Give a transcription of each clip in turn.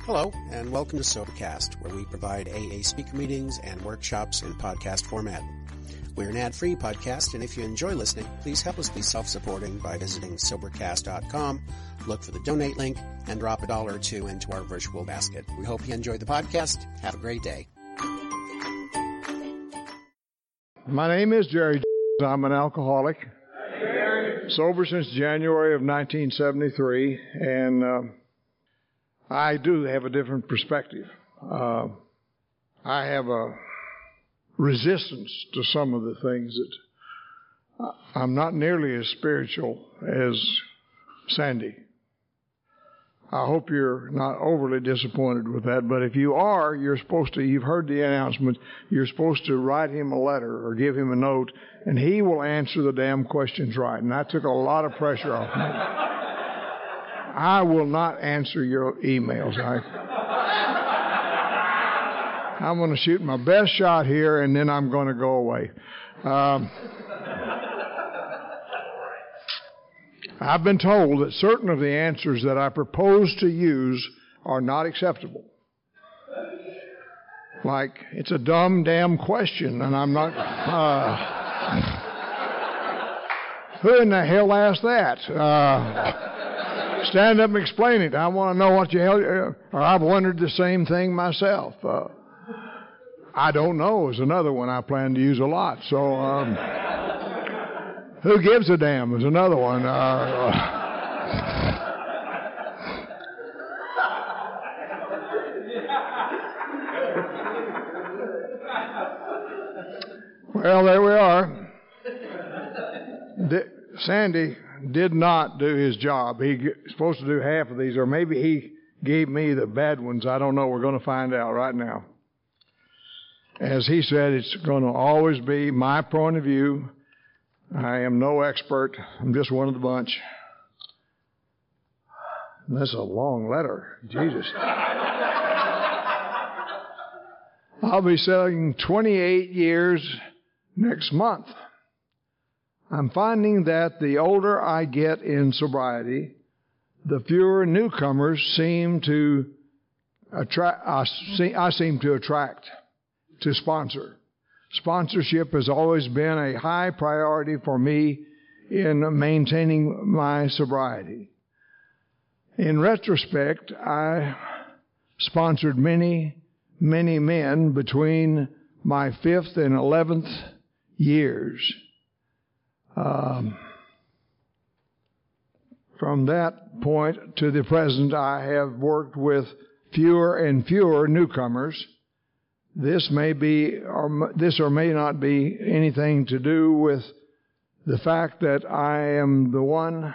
Hello, and welcome to Sobercast, where we provide AA speaker meetings and workshops in podcast format. We're an ad-free podcast, and if you enjoy listening, please help us be self-supporting by visiting Sobercast.com, look for the donate link, and drop $1 or $2 into our virtual basket. We hope you enjoyed the podcast. Have a great day. My name is Jerry. I'm an alcoholic, sober since January of 1973, and I do have a different perspective. I have a resistance to some of the things that I'm not nearly as spiritual as Sandy. I hope you're not overly disappointed with that, but if you are, you've heard the announcement, you're supposed to write him a letter or give him a note, and he will answer the damn questions right. And that took a lot of pressure off me. I will not answer your emails. I'm going to shoot my best shot here, and then I'm going to go away. I've been told that certain of the answers that I propose to use are not acceptable. Like, it's a dumb damn question, and I'm not... who in the hell asked that? Stand up and explain it. I want to know what the hell... or I've wondered the same thing myself. I don't know is another one I plan to use a lot. So, who gives a damn is another one. Well, there we are. Sandy did not do his job. He's supposed to do half of these, or maybe he gave me the bad ones. I don't know. We're going to find out right now. As he said, it's going to always be my point of view. I am no expert. I'm just one of the bunch. And that's a long letter. Jesus. I'll be selling 28 years next month. I'm finding that the older I get in sobriety, the fewer newcomers seem to attract. I seem to attract to sponsor. Sponsorship has always been a high priority for me in maintaining my sobriety. In retrospect, I sponsored many, many men between my 5th and 11th years. From that point to the present, I have worked with fewer and fewer newcomers. This may be, or may not be anything to do with the fact that I am the one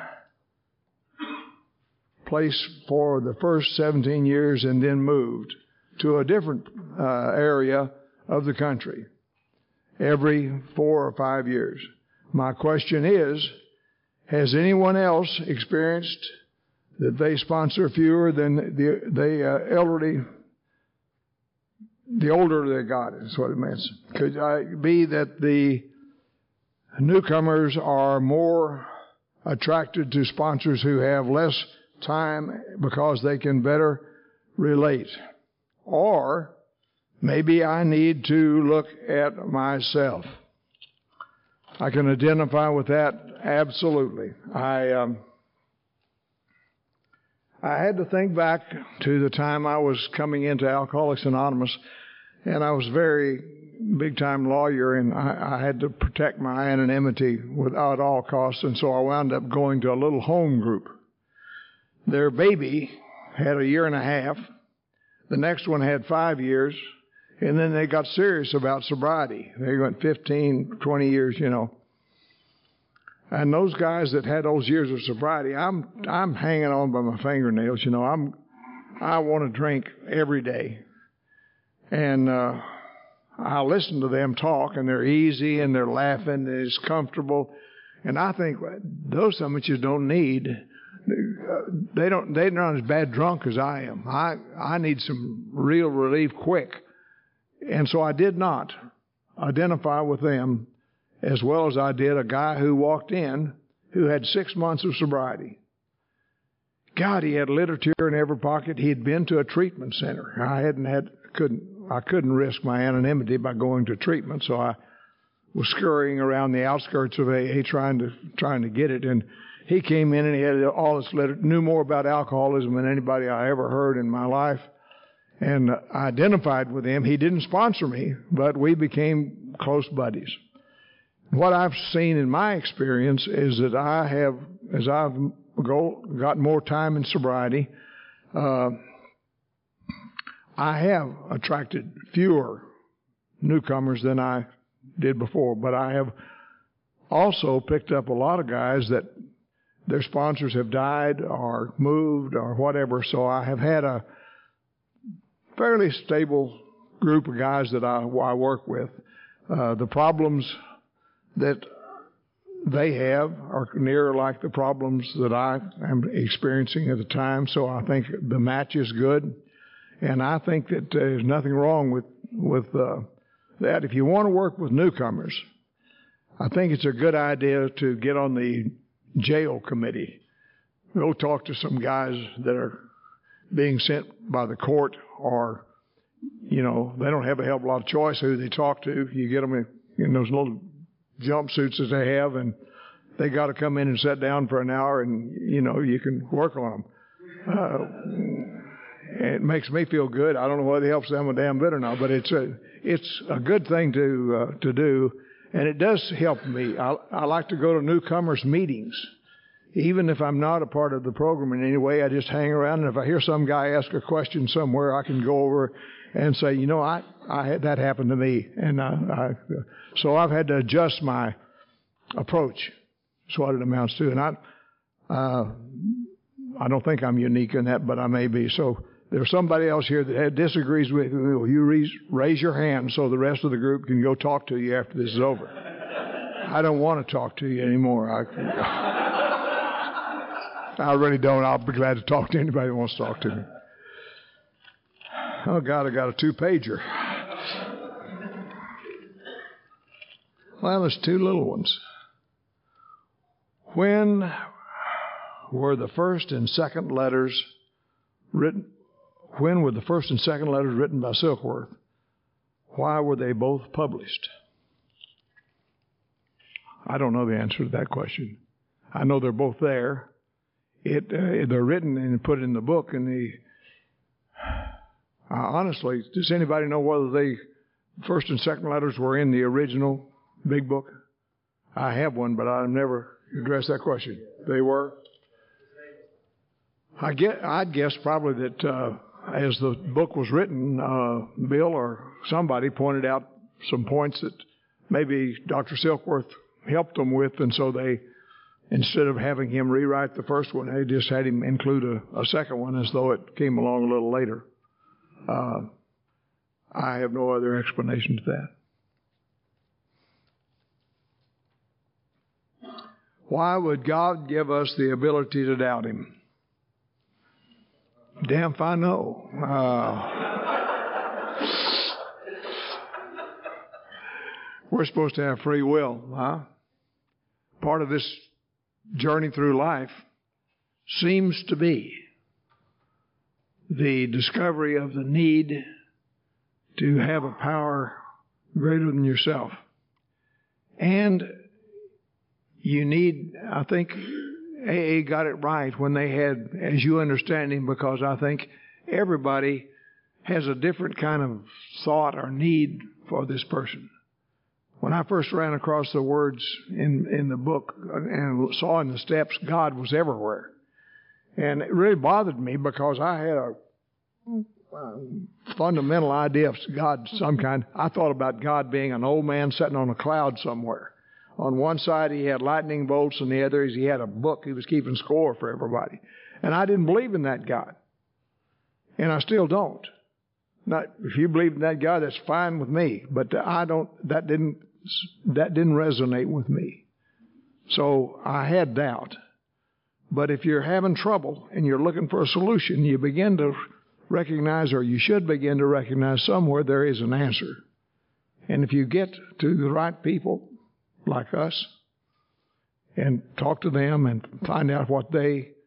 place for the first 17 years and then moved to a different area of the country every 4 or 5 years. My question is, has anyone else experienced that they sponsor fewer than the elderly? The older they got is what it means. Could it be that the newcomers are more attracted to sponsors who have less time because they can better relate? Or maybe I need to look at myself. I can identify with that absolutely. I had to think back to the time I was coming into Alcoholics Anonymous, and I was a very big-time lawyer, and I had to protect my anonymity at all costs, and so I wound up going to a little home group. Their baby had 1.5 years. The next one had 5 years, and then they got serious about sobriety. They went 15, 20 years, you know. And those guys that had those years of sobriety, I'm hanging on by my fingernails, you know. I want to drink every day. And I listen to them talk, and they're easy, and they're laughing, and it's comfortable. And I think those some of you don't need. They're not as bad drunk as I am. I need some real relief quick. And so I did not identify with them as well as I did a guy who walked in who had 6 months of sobriety. God, he had literature in every pocket. He had been to a treatment center. I couldn't risk my anonymity by going to treatment, so I was scurrying around the outskirts of AA trying to get it. And he came in and he had all this literature, knew more about alcoholism than anybody I ever heard in my life. And I identified with him. He didn't sponsor me, but we became close buddies. What I've seen in my experience is that as I've got more time in sobriety, I have attracted fewer newcomers than I did before, but I have also picked up a lot of guys that their sponsors have died or moved or whatever, so I have had a fairly stable group of guys that I work with. The problems that they have are near like the problems that I am experiencing at the time, so I think the match is good. And I think that there's nothing wrong with that. If you want to work with newcomers, I think it's a good idea to get on the jail committee. Go talk to some guys that are being sent by the court, or, they don't have a hell of a lot of choice who they talk to. You get them in those little jumpsuits that they have, and they got to come in and sit down for an hour, and, you can work on them. It makes me feel good. I don't know whether it helps them a damn bit or not, but it's a good thing to do, and it does help me. I like to go to newcomers meetings, even if I'm not a part of the program in any way. I just hang around, and if I hear some guy ask a question somewhere, I can go over and say, I had that happen to me, and so I've had to adjust my approach. That's what it amounts to, and I don't think I'm unique in that, but I may be. So there's somebody else here that disagrees with me. Will you raise your hand so the rest of the group can go talk to you after this is over? I don't want to talk to you anymore. I really don't. I'll be glad to talk to anybody who wants to talk to me. Oh, God, I got a 2-pager. Well, there's 2 little ones. When were the first and second letters written? When were the first and second letters written by Silkworth? Why were they both published? I don't know the answer to that question. I know they're both there. They're written and put in the book. And honestly, does anybody know whether the first and second letters were in the original big book? I have one, but I've never addressed that question. They were? I'd guess probably that as the book was written, Bill or somebody pointed out some points that maybe Dr. Silkworth helped them with, and so they, instead of having him rewrite the first one, they just had him include a second one as though it came along a little later. I have no other explanation to that. Why would God give us the ability to doubt Him? Damn if I know. We're supposed to have free will, huh? Part of this journey through life seems to be the discovery of the need to have a power greater than yourself. And you need, I think AA got it right when they had, as you understand Him, because I think everybody has a different kind of thought or need for this person. When I first ran across the words in the book and saw in the steps, God was everywhere. And it really bothered me because I had a fundamental idea of God of some kind. I thought about God being an old man sitting on a cloud somewhere. On one side he had lightning bolts, and the other he had a book. He was keeping score for everybody. And I didn't believe in that God. And I still don't. Now, if you believe in that God, that's fine with me. But I don't. That didn't resonate with me. So I had doubt. But if you're having trouble and you're looking for a solution, you begin to recognize, or you should begin to recognize, somewhere there is an answer. And if you get to the right people like us and talk to them and find out what they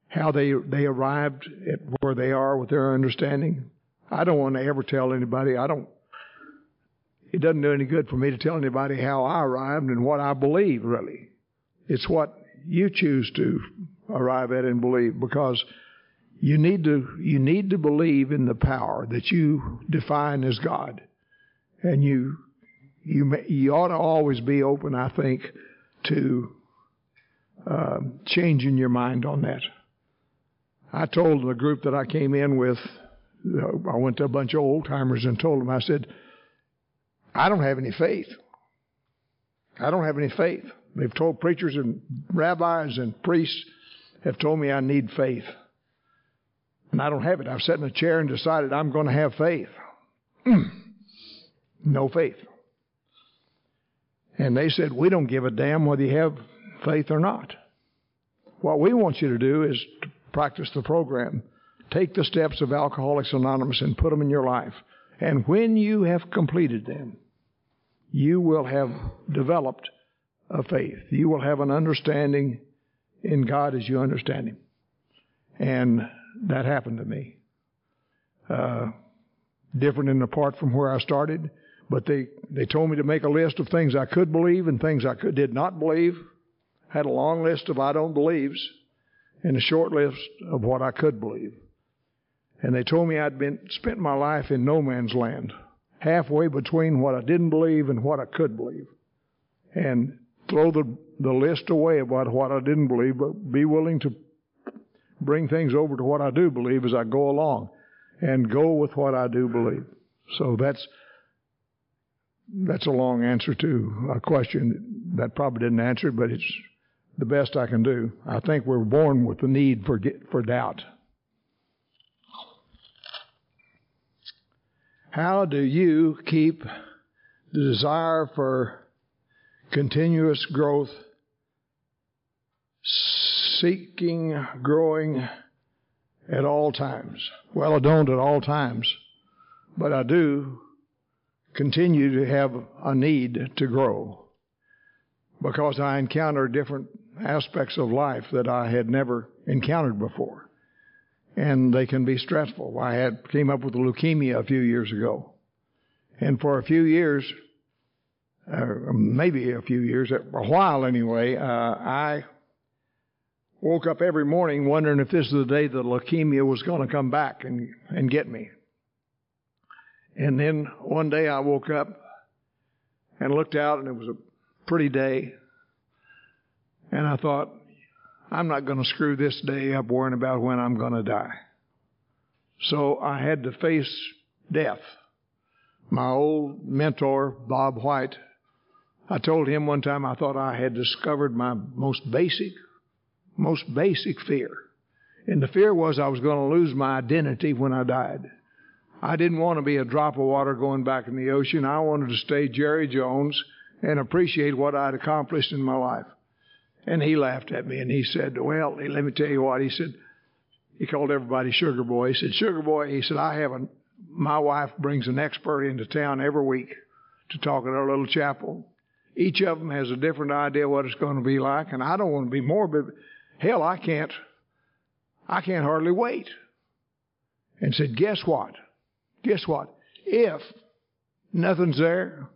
how they arrived at where they are with their understanding. I don't want to ever tell anybody. It doesn't do any good for me to tell anybody how I arrived and what I believe, really. It's what you choose to arrive at and believe, because you need to believe in the power that you define as God. And you ought to always be open, I think, to changing your mind on that. I told the group that I came in with, I went to a bunch of old-timers and told them, I said, I don't have any faith. I don't have any faith. They've told preachers and rabbis and priests have told me I need faith. And I don't have it. I've sat in a chair and decided I'm going to have faith. No faith. And they said, we don't give a damn whether you have faith or not. What we want you to do is to practice the program. Take the steps of Alcoholics Anonymous and put them in your life. And when you have completed them, you will have developed a faith. You will have an understanding in God as you understand Him. And that happened to me. Different and apart from where I started, but they told me to make a list of things I could believe and things I did not believe. Had a long list of I don't believes and a short list of what I could believe. And they told me I'd spent my life in no man's land, halfway between what I didn't believe and what I could believe. And throw the list away about what I didn't believe, but be willing to bring things over to what I do believe as I go along, and go with what I do believe. So that's a long answer to a question that probably didn't answer, but it's the best I can do. I think we're born with the need for doubt. How do you keep the desire for continuous growth, seeking, growing at all times? Well, I don't at all times, but I do continue to have a need to grow because I encounter different aspects of life that I had never encountered before. And they can be stressful. I came up with leukemia a few years ago. And for a few years, maybe a few years, a while anyway, I woke up every morning wondering if this is the day the leukemia was going to come back and get me. And then one day I woke up and looked out, and it was a pretty day. And I thought, I'm not going to screw this day up worrying about when I'm going to die. So I had to face death. My old mentor, Bob White, I told him one time I thought I had discovered my most basic fear. And the fear was I was going to lose my identity when I died. I didn't want to be a drop of water going back in the ocean. I wanted to stay Jerry Jones and appreciate what I'd accomplished in my life. And he laughed at me and he said, well, let me tell you what. He said, he called everybody Sugar Boy. He said, Sugar Boy, he said, my wife brings an expert into town every week to talk at our little chapel. Each of them has a different idea what it's going to be like, and I don't want to be morbid. Hell, I can't hardly wait. And said, guess what? Guess what? If nothing's there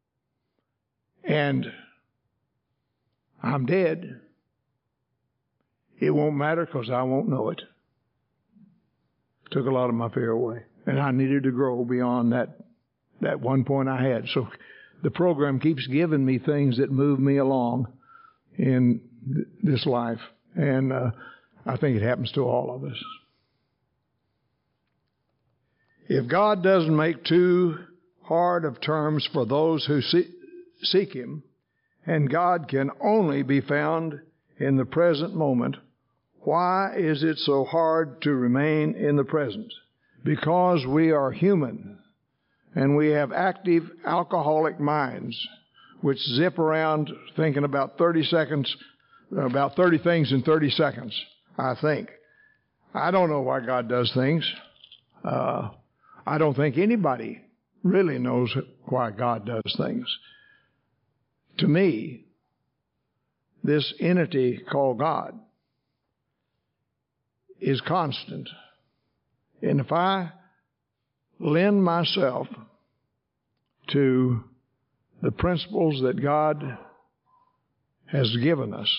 and I'm dead, it won't matter because I won't know it. Took a lot of my fear away. And I needed to grow beyond that one point I had. So the program keeps giving me things that move me along in this life. And I think it happens to all of us. If God doesn't make too hard of terms for those who seek Him, and God can only be found in the present moment, why is it so hard to remain in the present? Because we are human, and we have active alcoholic minds, which zip around thinking about 30 things in 30 seconds, I think. I don't know why God does things. I don't think anybody really knows why God does things. To me, this entity called God is constant. And if I lend myself to the principles that God has given us,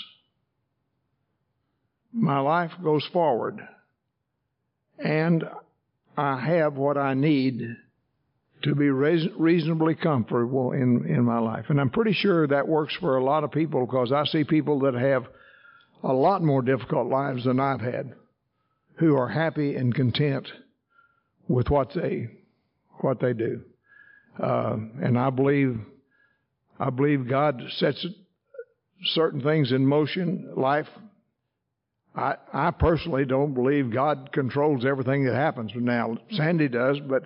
my life goes forward, and I have what I need to be reasonably comfortable in my life. And I'm pretty sure that works for a lot of people, because I see people that have a lot more difficult lives than I've had, who are happy and content with what they do. And I believe God sets certain things in motion. Life, I personally don't believe God controls everything that happens. Now, Sandy does, but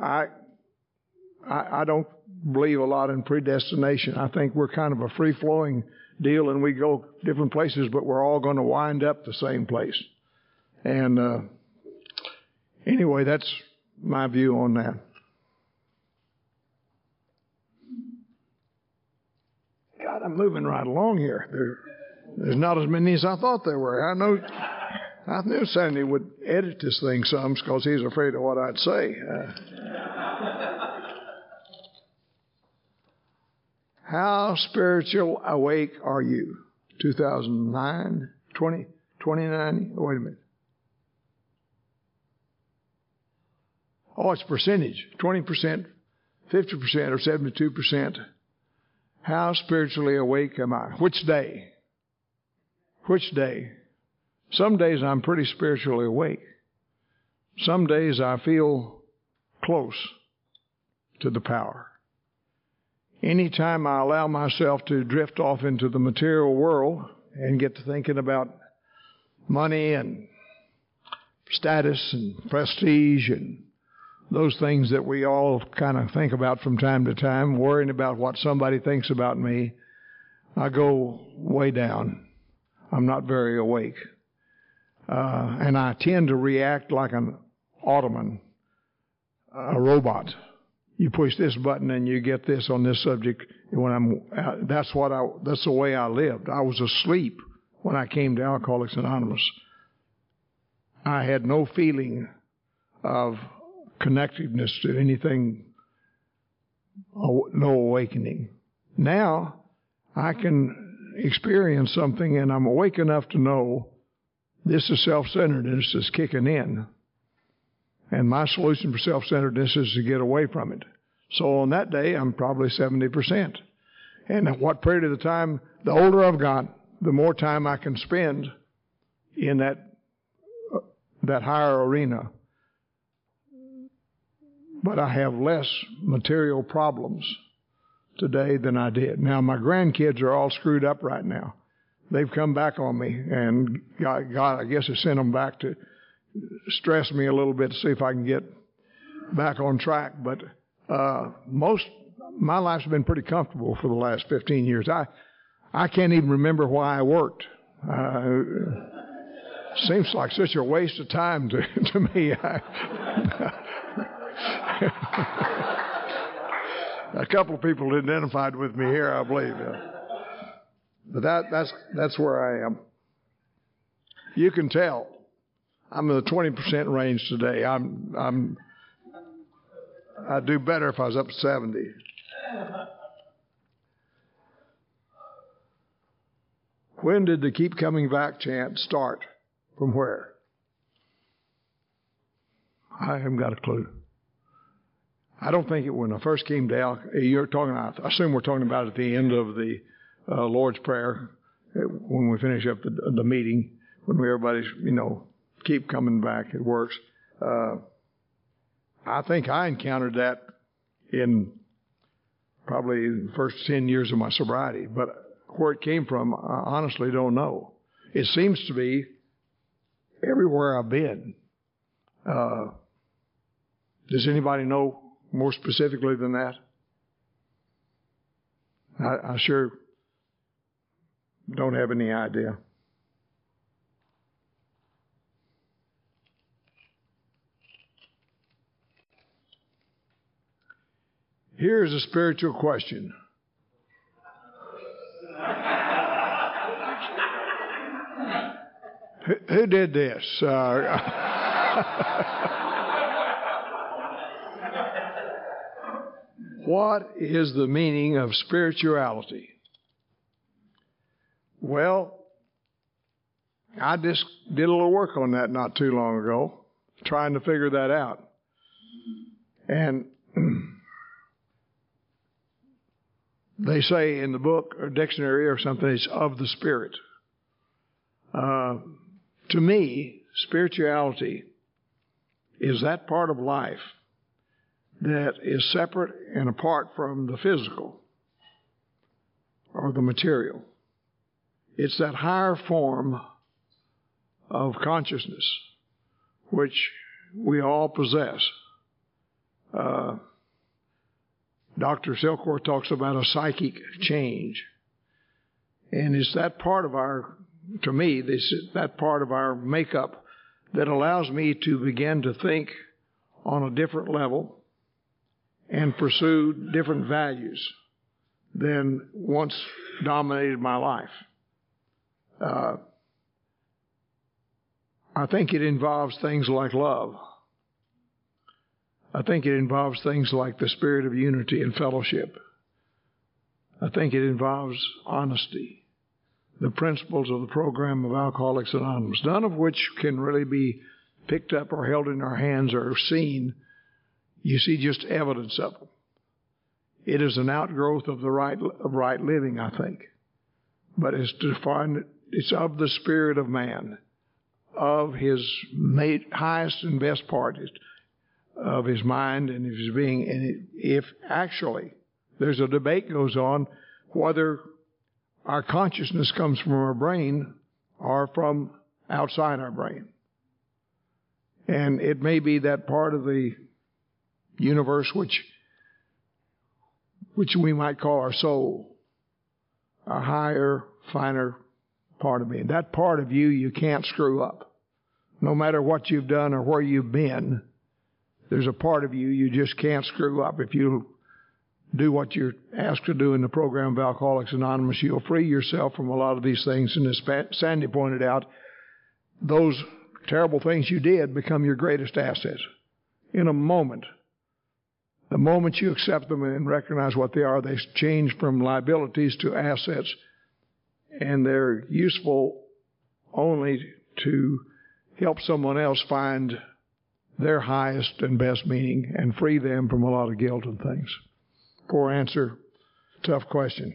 I don't believe a lot in predestination. I think we're kind of a free-flowing deal, and we go different places, but we're all going to wind up the same place. And anyway, that's my view on that. God, I'm moving right along here. There's not as many as I thought there were. I knew Sandy would edit this thing some because he's afraid of what I'd say. How spiritual awake are you? 2009, 2090? Wait a minute. Oh, it's percentage. 20%, 50%, or 72%. How spiritually awake am I? Which day? Which day? Some days I'm pretty spiritually awake. Some days I feel close to the power. Anytime I allow myself to drift off into the material world and get to thinking about money and status and prestige and those things that we all kind of think about from time to time, worrying about what somebody thinks about me, I go way down. I'm not very awake. And I tend to react like an automaton, a robot. You push this button and you get this on this subject. That's the way I lived. I was asleep when I came to Alcoholics Anonymous. I had no feeling of connectedness to anything, no awakening. Now I can experience something, and I'm awake enough to know this is self-centeredness is kicking in. And my solution for self-centeredness is to get away from it. So on that day, I'm probably 70%. And at what period of the time, the older I've got, the more time I can spend in that higher arena. But I have less material problems today than I did. Now, my grandkids are all screwed up right now. They've come back on me, and God, I guess, has sent them back to stress me a little bit to see if I can get back on track. But my life's been pretty comfortable for the last 15 years. I can't even remember why I worked. Seems like such a waste of time to me. A couple of people identified with me here, I believe. But that's where I am. You can tell I'm in the 20% range today. I'd do better if I was up to 70. When did the keep coming back chant start? From where? I haven't got a clue. I don't think it when I first came to you're talking. I assume we're talking about at the end of the Lord's Prayer when we finish up the meeting, when everybody's keep coming back. It works. I think I encountered that in probably the first 10 years of my sobriety, but where it came from, I honestly don't know. It seems to be everywhere I've been. Does anybody know more specifically than that? I sure don't have any idea. Here's a spiritual question. Who did this? What is the meaning of spirituality? Well, I just did a little work on that not too long ago, trying to figure that out. And they say in the book or dictionary or something, it's of the Spirit. To me, spirituality is that part of life that is separate and apart from the physical or the material. It's that higher form of consciousness which we all possess. Dr. Silkworth talks about a psychic change. And it's that part of our, to me, that part of our makeup that allows me to begin to think on a different level and pursue different values than once dominated my life. I think it involves things like love. I think it involves things like the spirit of unity and fellowship. I think it involves honesty, the principles of the program of Alcoholics Anonymous, none of which can really be picked up or held in our hands or seen. You see just evidence of them. It is an outgrowth of the right living, I think. But it's defined, it's of the spirit of man, of his highest and best part of his mind and of his being. And if actually there's a debate goes on whether our consciousness comes from our brain or from outside our brain. And it may be that part of the universe which we might call our soul, our higher, finer part of being. That part of you can't screw up. No matter what you've done or where you've been, there's a part of you just can't screw up. If you do what you're asked to do in the program of Alcoholics Anonymous, you'll free yourself from a lot of these things. And as Sandy pointed out, those terrible things you did become your greatest assets. In a moment, the moment you accept them and recognize what they are, they change from liabilities to assets. And they're useful only to help someone else find their highest and best meaning and free them from a lot of guilt and things. Poor answer, tough question.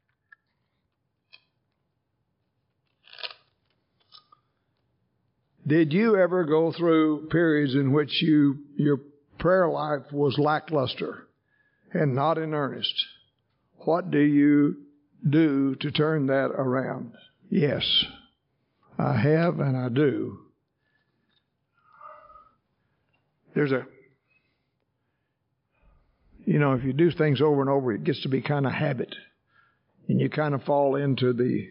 Did you ever go through periods in which your prayer life was lackluster and not in earnest? What do you do to turn that around? Yes, I have and I do. If you do things over and over, it gets to be kind of habit. And you kind of fall into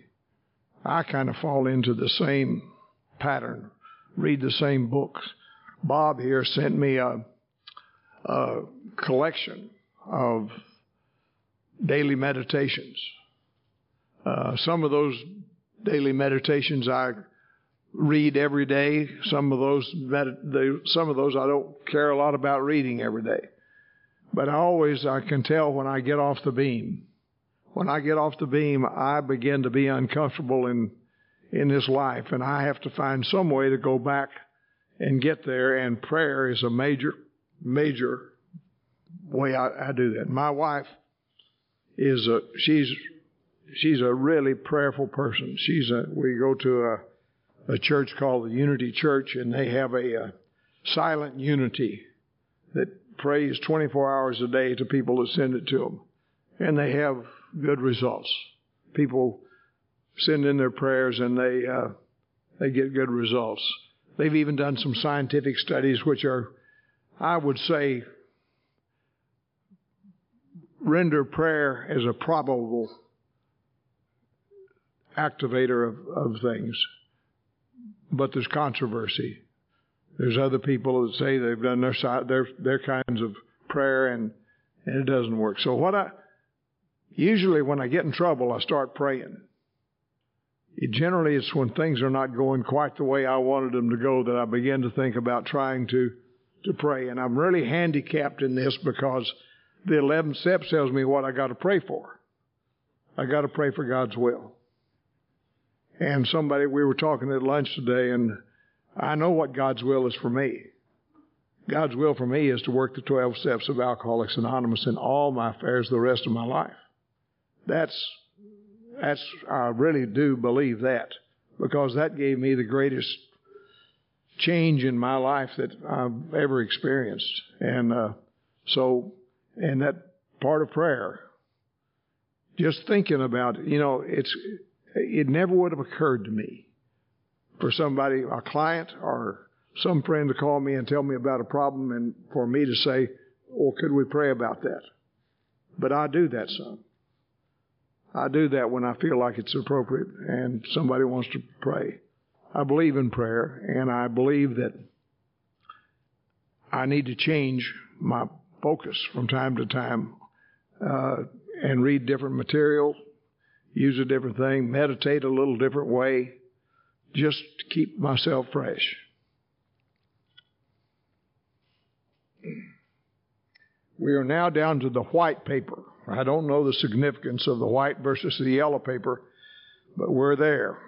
the same pattern, read the same books. Bob here sent me a collection of daily meditations. Some of those daily meditations I read every day. Some of those I don't care a lot about reading every day. But I can tell when I get off the beam. When I get off the beam, I begin to be uncomfortable in this life, and I have to find some way to go back and get there. And prayer is a major way I do that. My wife is she's a really prayerful person. We go to a church called the Unity Church, and they have a silent unity that prays 24 hours a day to people that send it to them. And they have good results. People send in their prayers and they get good results. They've even done some scientific studies which are, I would say, render prayer as a probable activator of things. But there's controversy. There's other people that say they've done their kinds of prayer and it doesn't work. So usually when I get in trouble, I start praying. Generally, it's when things are not going quite the way I wanted them to go that I begin to think about trying to pray. And I'm really handicapped in this because the 11th step tells me what I got to pray for. I got to pray for God's will. And we were talking at lunch today, and I know what God's will is for me. God's will for me is to work the 12 steps of Alcoholics Anonymous in all my affairs the rest of my life. I really do believe that, because that gave me the greatest change in my life that I've ever experienced. And and that part of prayer, just thinking about it, it never would have occurred to me for somebody, a client or some friend, to call me and tell me about a problem and for me to say, well, could we pray about that? But I do that some. I do that when I feel like it's appropriate and somebody wants to pray. I believe in prayer, and I believe that I need to change my focus from time to time and read different material, use a different thing, meditate a little different way, just to keep myself fresh. We are now down to the white paper. I don't know the significance of the white versus the yellow paper, but we're there.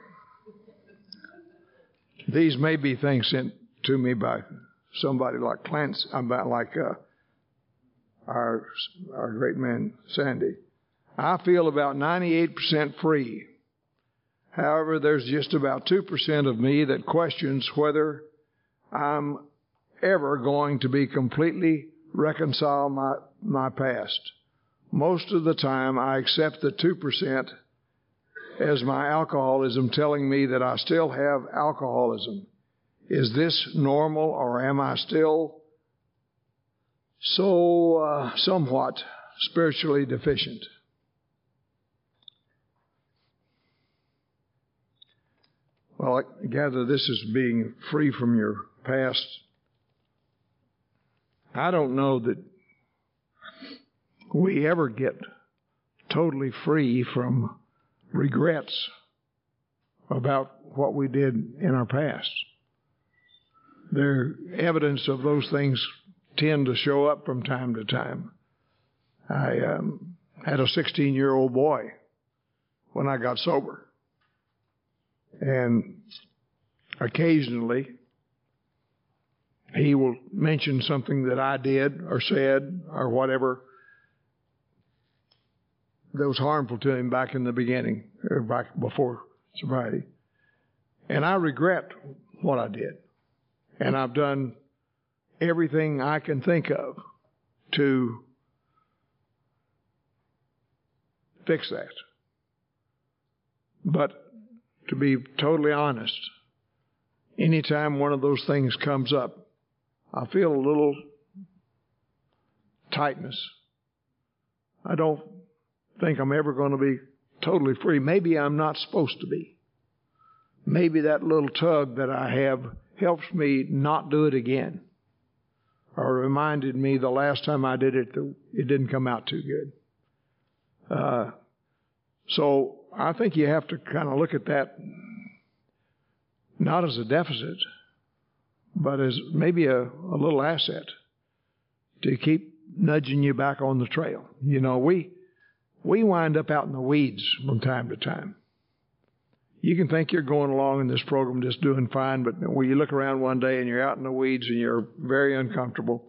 These may be things sent to me by somebody like Clancy, like our great man Sandy. I feel about 98% free. However, there's just about 2% of me that questions whether I'm ever going to be completely reconcile my past. Most of the time, I accept the 2% as my alcoholism telling me that I still have alcoholism. Is this normal, or am I still so somewhat spiritually deficient? Well, I gather this is being free from your past. I don't know that we ever get totally free from regrets about what we did in our past. Evidence of those things tend to show up from time to time. I had a 16-year-old boy when I got sober. And occasionally, he will mention something that I did or said or whatever that was harmful to him back in the beginning, or back before sobriety. And I regret what I did. And I've done everything I can think of to fix that. But to be totally honest, anytime one of those things comes up, I feel a little tightness. I don't think I'm ever going to be totally free. Maybe I'm not supposed to be. Maybe that little tug that I have helps me not do it again, or reminded me the last time I did it, it didn't come out too good. So I think you have to kind of look at that not as a deficit, but as maybe a little asset to keep nudging you back on the trail. You know, we wind up out in the weeds from time to time. You can think you're going along in this program just doing fine, but when you look around one day and you're out in the weeds and you're very uncomfortable.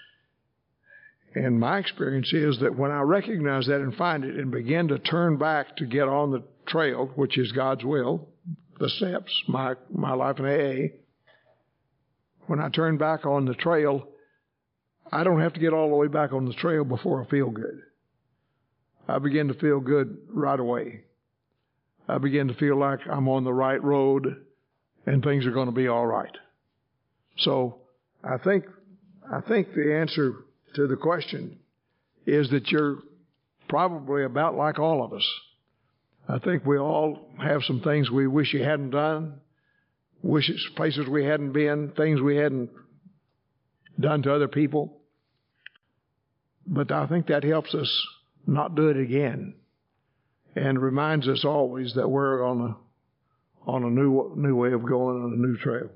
And my experience is that when I recognize that and find it and begin to turn back to get on the trail, which is God's will, the steps, my life in AA, when I turn back on the trail, I don't have to get all the way back on the trail before I feel good. I begin to feel good right away. I begin to feel like I'm on the right road and things are going to be all right. So I think the answer to the question is that you're probably about like all of us. I think we all have some things we wish you hadn't done, places we hadn't been, things we hadn't done to other people. But I think that helps us not do it again, and reminds us always that we're on on a new way of going on a new trail.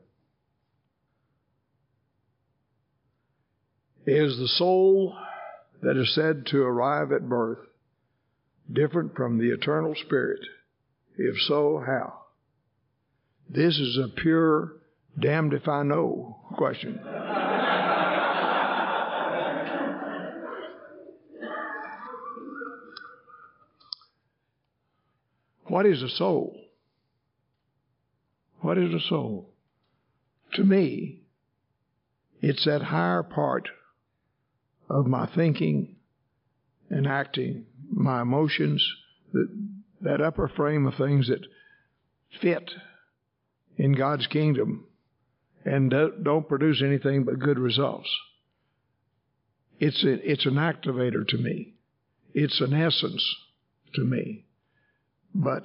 Is the soul that is said to arrive at birth different from the eternal spirit? If so, how? This is a pure damned if I know question. What is a soul? What is a soul? To me, it's that higher part of my thinking and acting, my emotions, that upper frame of things that fit in God's kingdom and don't produce anything but good results. It's an activator to me. It's an essence to me. But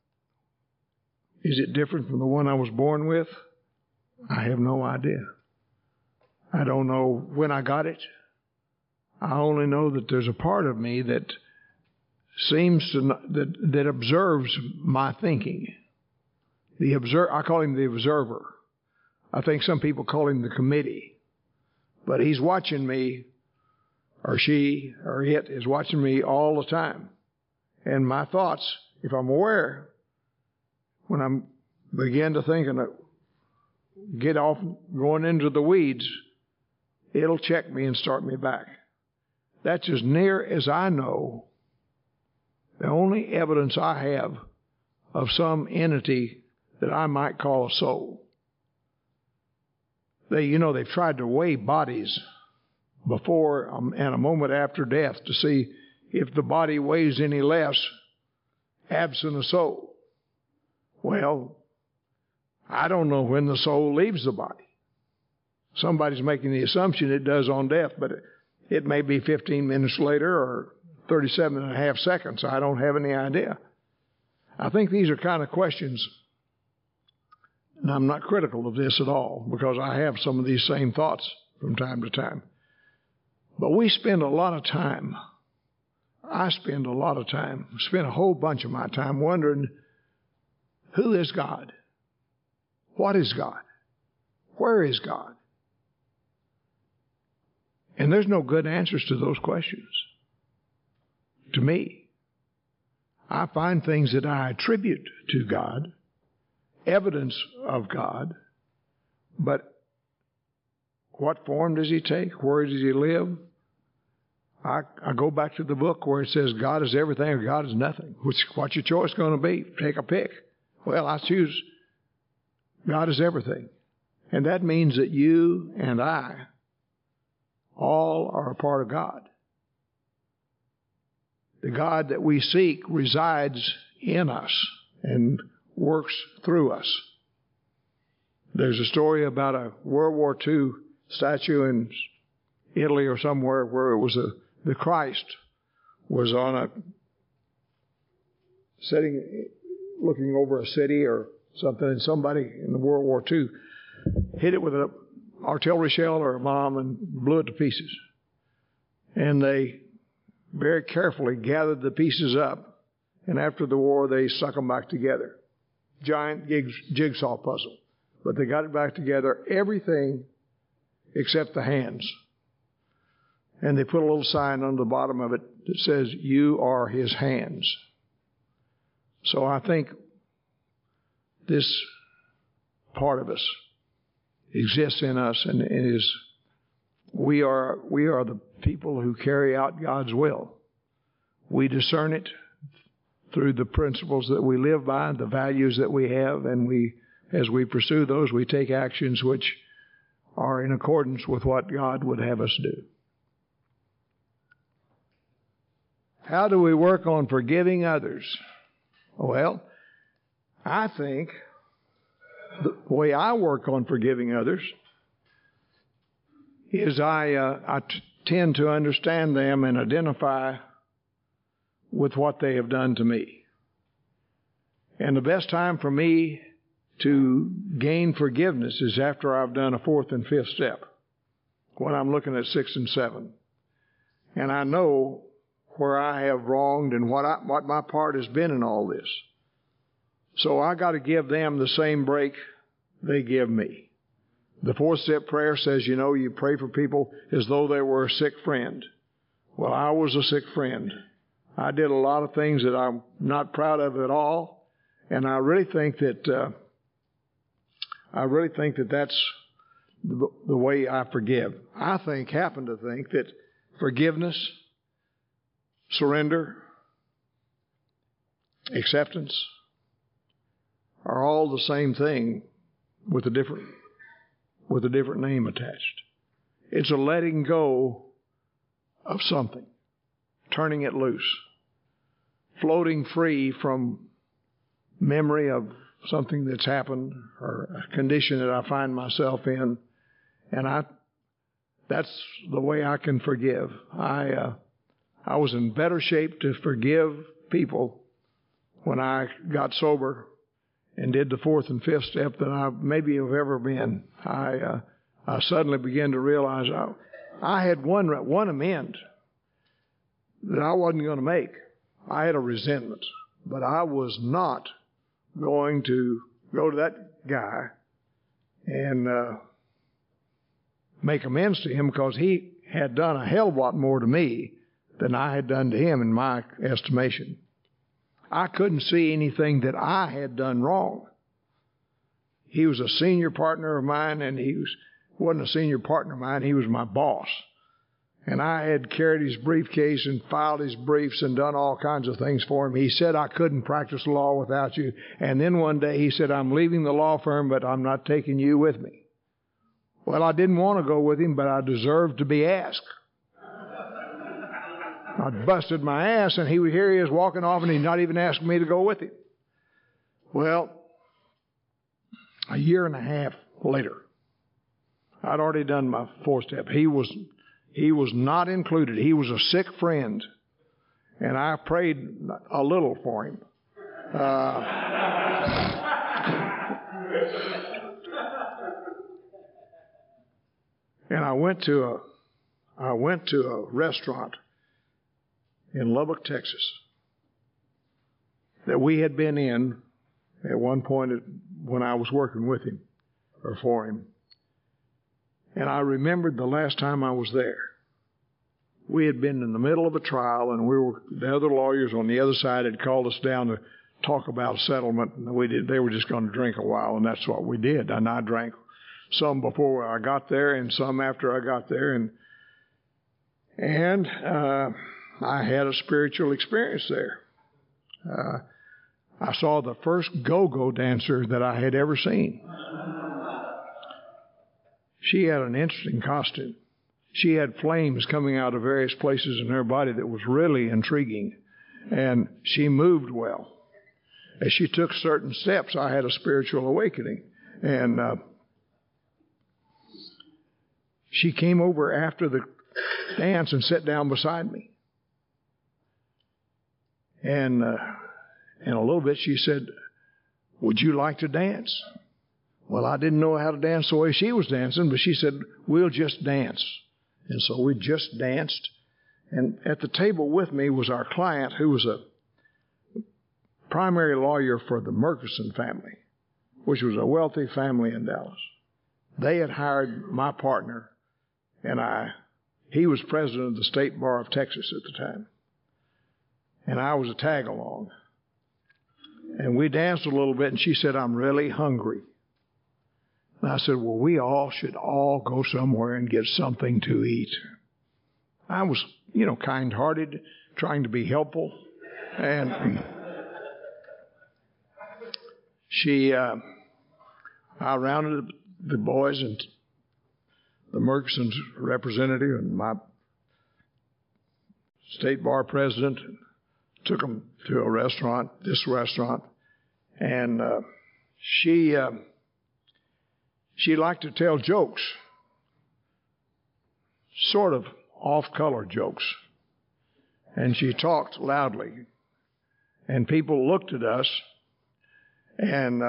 is it different from the one I was born with? I have no idea. I don't know when I got it. I only know that there's a part of me that seems to that observes my thinking. I call him the observer. I think some people call him the committee. But he's watching me, or she, or it is watching me all the time. And my thoughts, if I'm aware, when I begin to think and get off going into the weeds, it'll check me and start me back. That's as near as I know, the only evidence I have of some entity that I might call a soul. They've tried to weigh bodies before and a moment after death to see if the body weighs any less absent a soul. Well, I don't know when the soul leaves the body. Somebody's making the assumption it does on death, but it may be 15 minutes later or 37 and a half seconds. I don't have any idea. I think these are kind of questions, and I'm not critical of this at all because I have some of these same thoughts from time to time. But we spend a lot of time, spend a whole bunch of my time wondering, who is God? What is God? Where is God? And there's no good answers to those questions. To me, I find things that I attribute to God, evidence of God, but what form does He take? Where does He live? I go back to the book where it says God is everything or God is nothing. What's your choice going to be? Take a pick. Well, I choose God is everything. And that means that you and I all are a part of God. The God that we seek resides in us and works through us. There's a story about a World War II statue in Italy or somewhere where it was the Christ was on a setting, looking over a city or something, and somebody in the World War II hit it with an artillery shell or a bomb and blew it to pieces. And they very carefully gathered the pieces up, and after the war they stuck them back together. Giant jigsaw puzzle. But they got it back together, everything except the hands. And they put a little sign on the bottom of it that says, "You are His hands." So I think this part of us exists in us, and we are the people who carry out God's will. We discern it through the principles that we live by, the values that we have, and as we pursue those, we take actions which are in accordance with what God would have us do. How do we work on forgiving others? Well, I think the way I work on forgiving others is I tend to understand them and identify with what they have done to me. And the best time for me to gain forgiveness is after I've done a fourth and fifth step, when I'm looking at 6 and 7. And I know where I have wronged and what my part has been in all this. So I got to give them the same break they give me. The 4-step prayer says, you pray for people as though they were a sick friend. Well, I was a sick friend. I did a lot of things that I'm not proud of at all, and I really think that that's the way I forgive. I happen to think that forgiveness, surrender, acceptance are all the same thing with a different name attached. It's a letting go of something, turning it loose, floating free from memory of something that's happened or a condition that I find myself in, and that's the way I can forgive. I was in better shape to forgive people when I got sober and did the 4th and 5th step than I maybe have ever been. I suddenly began to realize I had one amend that I wasn't going to make. I had a resentment, but I was not going to go to that guy and make amends to him, because he had done a hell of a lot more to me than I had done to him in my estimation. I couldn't see anything that I had done wrong. He was a senior partner of mine, and he wasn't a senior partner of mine. He was my boss. And I had carried his briefcase and filed his briefs and done all kinds of things for him. He said I couldn't practice law without you. And then one day he said, I'm leaving the law firm, but I'm not taking you with me. Well, I didn't want to go with him, but I deserved to be asked. I busted my ass, and here he is walking off, and he's not even asking me to go with him. Well, a year and a half later, I'd already done my 4th step. He was not included. He was a sick friend, and I prayed a little for him. And I went to a restaurant in Lubbock, Texas, that we had been in at one point when I was working with him or for him. And I remembered the last time I was there. We had been in the middle of a trial, and the other lawyers on the other side had called us down to talk about settlement, and they were just going to drink a while, and that's what we did. And I drank some before I got there and some after I got there, and I had a spiritual experience there. I saw the first go-go dancer that I had ever seen. She had an interesting costume. She had flames coming out of various places in her body that was really intriguing, and she moved well. As she took certain steps, I had a spiritual awakening, and she came over after the dance and sat down beside me. And in a little bit, she said, "Would you like to dance?" Well, I didn't know how to dance the way she was dancing, but she said, "We'll just dance." And so we just danced. And at the table with me was our client, who was a primary lawyer for the Murkison family, which was a wealthy family in Dallas. They had hired my partner and I. He was president of the State Bar of Texas at the time. And I was a tag-along. And we danced a little bit, and she said, "I'm really hungry." And I said, "Well, we all should all go somewhere and get something to eat." I was, kind-hearted, trying to be helpful. And I rounded the boys and the Murkison's representative and my state bar president, and took them to a restaurant, this restaurant, and she liked to tell jokes, sort of off-color jokes, and she talked loudly, and people looked at us, and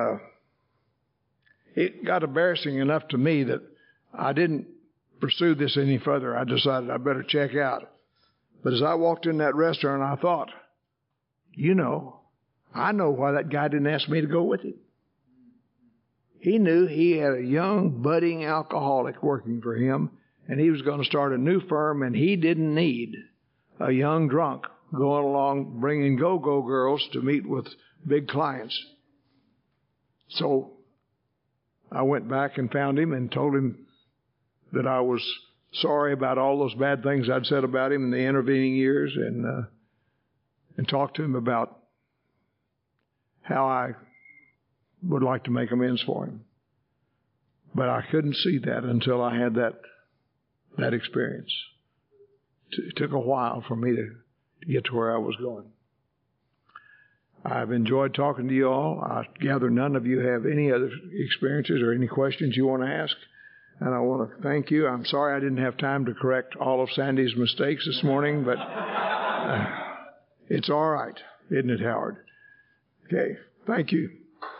it got embarrassing enough to me that I didn't pursue this any further. I decided I better check out. But as I walked in that restaurant, I thought, I know why that guy didn't ask me to go with him. He knew he had a young, budding alcoholic working for him, and he was going to start a new firm, and he didn't need a young drunk going along bringing go-go girls to meet with big clients. So I went back and found him and told him that I was sorry about all those bad things I'd said about him in the intervening years, and talked to him about how I would like to make amends for him. But I couldn't see that until I had that experience. It took a while for me to get to where I was going. I've enjoyed talking to you all. I gather none of you have any other experiences or any questions you want to ask. And I want to thank you. I'm sorry I didn't have time to correct all of Sandy's mistakes this morning, but it's all right, isn't it, Howard? Okay, thank you.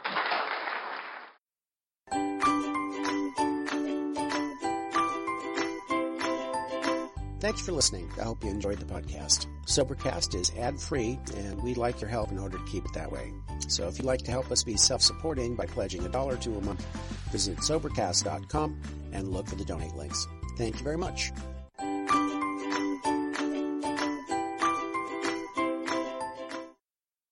Thanks for listening. I hope you enjoyed the podcast. Sobercast is ad-free, and we'd like your help in order to keep it that way. So if you'd like to help us be self-supporting by pledging $1 or $2 a month, visit Sobercast.com and look for the donate links. Thank you very much.